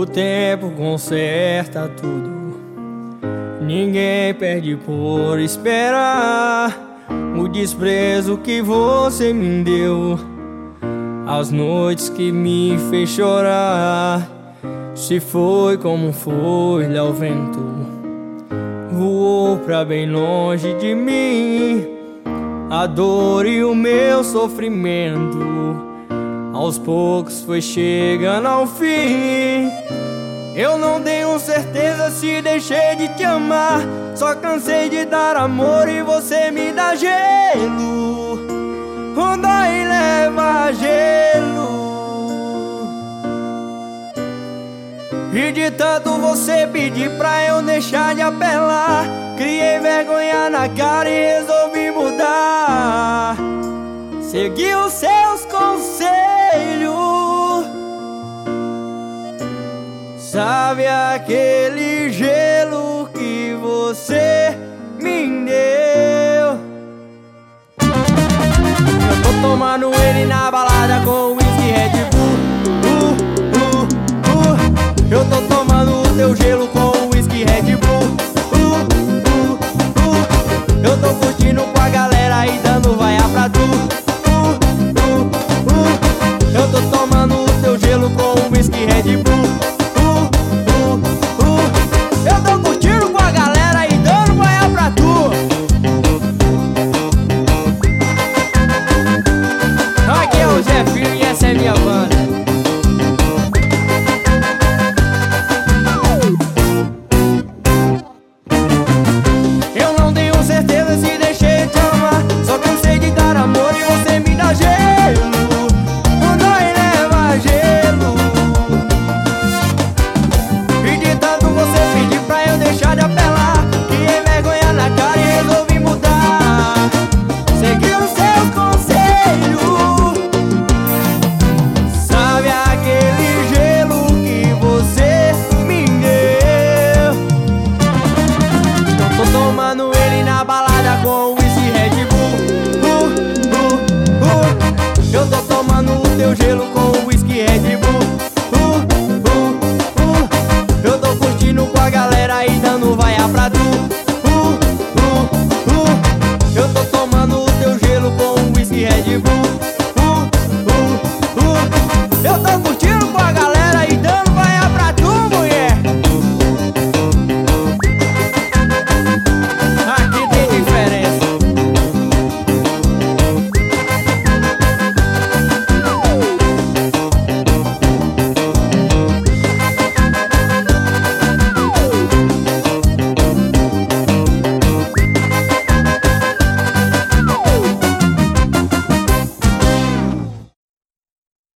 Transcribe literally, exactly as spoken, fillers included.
tempo conserta tudo, ninguém perde por esperar. O desprezo que você me deu, as noites que me fez chorar. Se foi como foi, lá o vento voou pra bem longe de mim. A dor e o meu sofrimento aos poucos foi chegando ao fim. Eu não tenho certeza se deixei de te amar, só cansei de dar amor e você me dá gelo. O dói leva gelo. E de tanto você pedir pra eu deixar de apelar, criei vergonha na cara e resolvi mudar. Segui os seus conselhos. Sabe aquele gelo que você me deu? Eu tô tomando ele na balada com